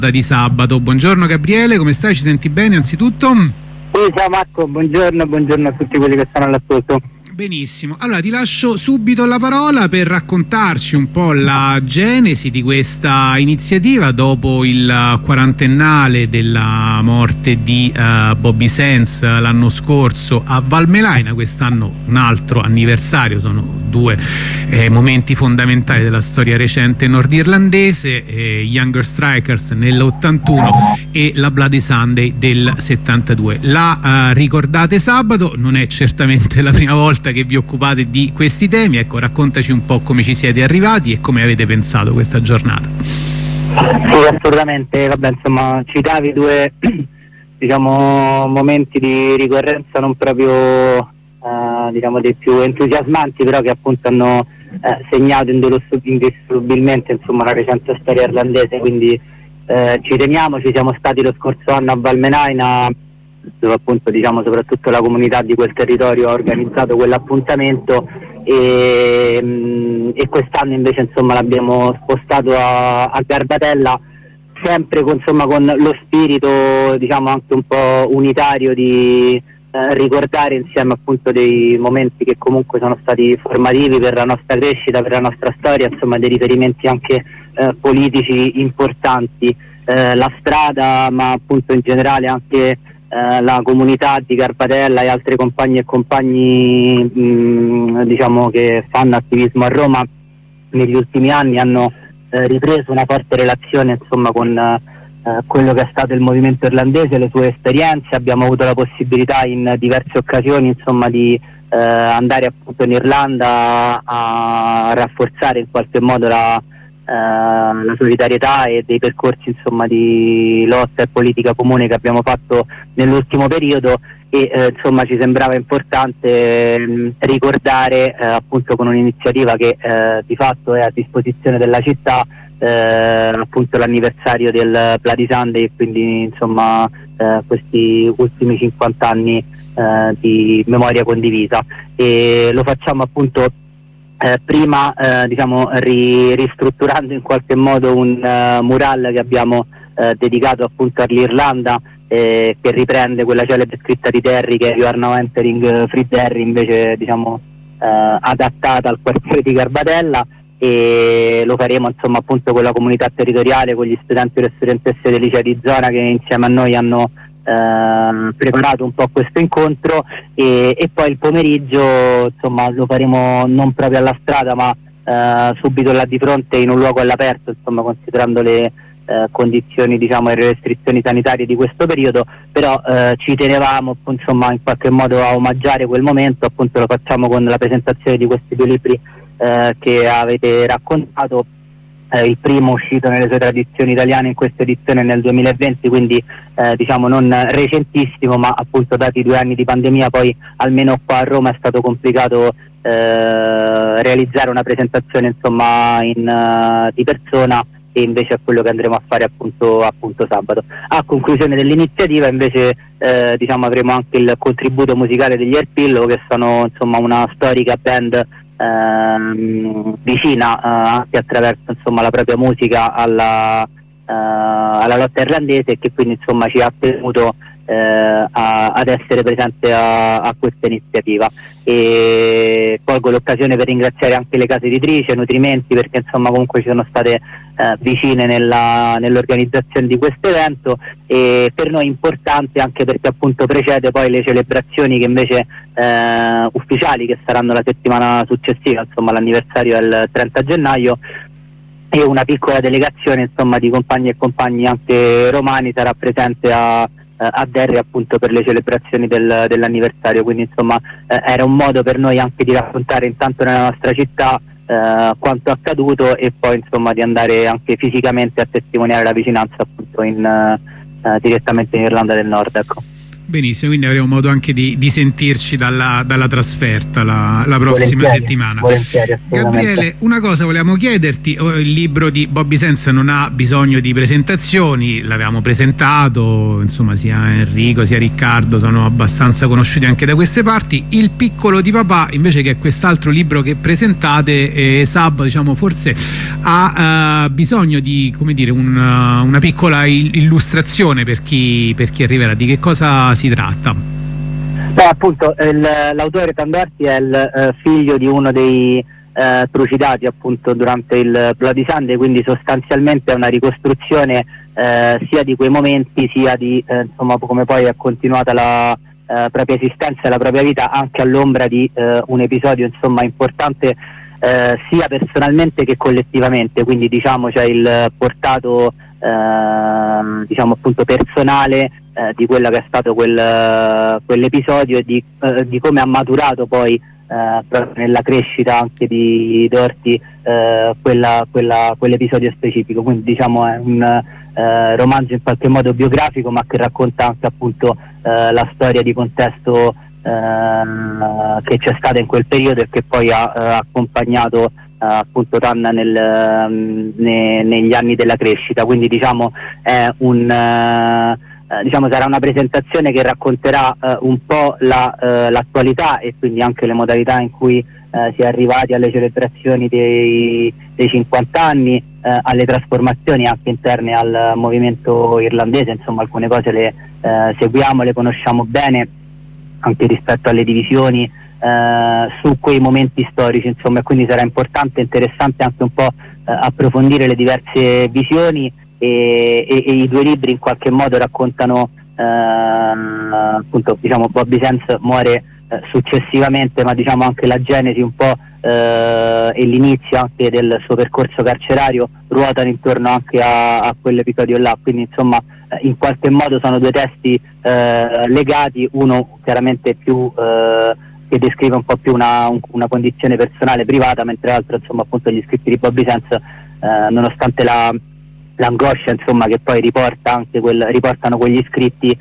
Di sabato. Buongiorno Gabriele, come stai? Ci senti bene anzitutto? Ciao Marco, buongiorno a tutti quelli che stanno all'ascolto. Benissimo, allora ti lascio subito la parola per raccontarci un po' la genesi di questa iniziativa dopo il quarantennale della morte di Bobby Sands l'anno scorso a Valmelaina. Quest'anno un altro anniversario, sono due momenti fondamentali della storia recente nordirlandese, Younger Strikers nell'81 e la Bloody Sunday del 72. La ricordate sabato, non è certamente la prima volta che vi occupate di questi temi. Ecco, raccontaci un po' come ci siete arrivati e come avete pensato questa giornata. Sì, assolutamente. Vabbè, insomma, citavi due momenti di ricorrenza non proprio dei più entusiasmanti, però che appunto hanno segnato indissolubilmente la recente storia irlandese, quindi ci teniamo. Ci siamo stati lo scorso anno a Valmelaina, dove appunto soprattutto la comunità di quel territorio ha organizzato quell'appuntamento, e quest'anno invece l'abbiamo spostato a Garbatella, sempre con lo spirito anche un po' unitario di ricordare insieme appunto dei momenti che comunque sono stati formativi per la nostra crescita, per la nostra storia, dei riferimenti anche politici importanti, la strada, ma appunto in generale anche la comunità di Garbatella e altre compagne e compagni che fanno attivismo a Roma negli ultimi anni hanno ripreso una forte relazione con quello che è stato il movimento irlandese, le sue esperienze. Abbiamo avuto la possibilità in diverse occasioni di andare appunto in Irlanda a rafforzare in qualche modo la solidarietà e dei percorsi di lotta e politica comune che abbiamo fatto nell'ultimo periodo, e ci sembrava importante ricordare appunto con un'iniziativa che di fatto è a disposizione della città, appunto l'anniversario del Bloody Sunday, e quindi questi ultimi 50 anni di memoria condivisa, e lo facciamo appunto prima ristrutturando in qualche modo un mural che abbiamo dedicato appunto all'Irlanda, che riprende quella celebre scritta di Derry, che è "You are now entering Free Derry", invece adattata al quartiere di Garbatella, e lo faremo appunto con la comunità territoriale, con gli studenti e le studentesse del liceo di zona che insieme a noi hanno preparato un po' questo incontro, e poi il pomeriggio lo faremo non proprio alla strada, ma subito là di fronte in un luogo all'aperto, considerando le condizioni e le restrizioni sanitarie di questo periodo, però ci tenevamo in qualche modo a omaggiare quel momento. Appunto lo facciamo con la presentazione di questi due libri che avete raccontato, il primo uscito nelle sue tradizioni italiane in questa edizione nel 2020, quindi non recentissimo, ma appunto dati 2 anni di pandemia poi almeno qua a Roma è stato complicato realizzare una presentazione di persona, e invece è quello che andremo a fare appunto sabato. A conclusione dell'iniziativa invece avremo anche il contributo musicale degli Airpillow, che sono una storica band vicina anche attraverso la propria musica alla lotta irlandese, e che quindi ci ha tenuto ad essere presente a questa iniziativa. E colgo l'occasione per ringraziare anche le case editrici, Nutrimenti, perché comunque ci sono state vicine nell'organizzazione di questo evento, e per noi importante anche perché appunto precede poi le celebrazioni che invece ufficiali, che saranno la settimana successiva, l'anniversario è il 30 gennaio, e una piccola delegazione di compagni e compagni anche romani sarà presente a Derry appunto per le celebrazioni dell'anniversario. Quindi era un modo per noi anche di raccontare intanto nella nostra città quanto accaduto, e poi di andare anche fisicamente a testimoniare la vicinanza appunto direttamente in Irlanda del Nord, ecco. Benissimo, quindi avremo modo anche di sentirci dalla trasferta la prossima settimana. Gabriele, una cosa volevamo chiederti: il libro di Bobby Sands non ha bisogno di presentazioni, l'avevamo presentato, insomma sia Enrico sia Riccardo sono abbastanza conosciuti anche da queste parti. Il piccolo di papà invece, che è quest'altro libro che presentate, Sab, diciamo, forse ha bisogno di, come dire, una piccola illustrazione per chi arriverà. Di che cosa si tratta? Appunto l'autore Tandorti è il figlio di uno dei trucidati appunto durante il Bloody Sunday, quindi sostanzialmente è una ricostruzione sia di quei momenti sia di insomma come poi è continuata la propria esistenza e la propria vita anche all'ombra di un episodio insomma importante sia personalmente che collettivamente, quindi diciamo c'è il portato diciamo appunto personale di quello che è stato quell'episodio e di come ha maturato poi proprio nella crescita anche di Dorti quell'episodio specifico. Quindi diciamo è un romanzo in qualche modo biografico, ma che racconta anche appunto la storia di contesto che c'è stata in quel periodo e che poi ha accompagnato appunto Tanna negli anni della crescita. Quindi diciamo è diciamo sarà una presentazione che racconterà un po' l'attualità e quindi anche le modalità in cui si è arrivati alle celebrazioni dei 50 anni, alle trasformazioni anche interne al movimento irlandese. Insomma alcune cose le seguiamo, le conosciamo bene anche rispetto alle divisioni su quei momenti storici, insomma, e quindi sarà importante e interessante anche un po' approfondire le diverse visioni e i due libri in qualche modo raccontano appunto diciamo Bobby Sands muore successivamente, ma diciamo anche la genesi un po' e l'inizio anche del suo percorso carcerario ruotano intorno anche a quell'episodio là, quindi insomma in qualche modo sono due testi legati, uno chiaramente più che descrive un po' più una condizione personale privata, mentre l'altro insomma appunto gli scritti di Bobby Sands nonostante l'angoscia insomma che poi riportano quegli scritti,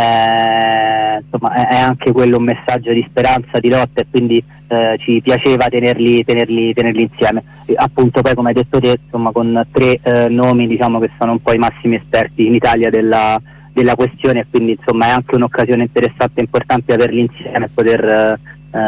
insomma è anche quello un messaggio di speranza, di lotta, e quindi ci piaceva tenerli insieme, e appunto poi come hai detto te insomma con tre nomi diciamo che sono un po' i massimi esperti in Italia della questione, e quindi insomma è anche un'occasione interessante e importante averli insieme e poter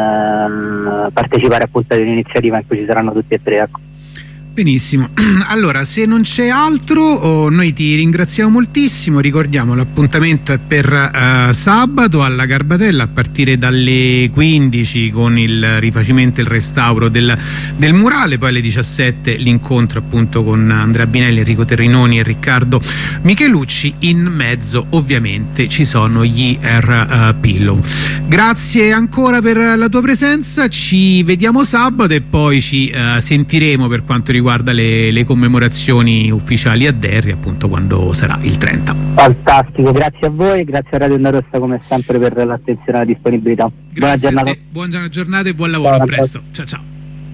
partecipare appunto ad un'iniziativa in cui ci saranno tutti e tre, ecco. Benissimo, allora se non c'è altro noi ti ringraziamo moltissimo, ricordiamo l'appuntamento è per sabato alla Garbatella a partire dalle 15 con il rifacimento e il restauro del murale, poi alle 17 l'incontro appunto con Andrea Binelli, Enrico Terrinoni e Riccardo Michelucci, in mezzo ovviamente ci sono gli Air Pillow. Grazie ancora per la tua presenza, ci vediamo sabato e poi ci sentiremo per quanto riguarda le commemorazioni ufficiali a Derry, appunto quando sarà il 30. Fantastico, grazie a voi, grazie a Radio Onda Rossa come sempre per l'attenzione e la disponibilità. Buona giornata e buon lavoro, a presto, ciao ciao.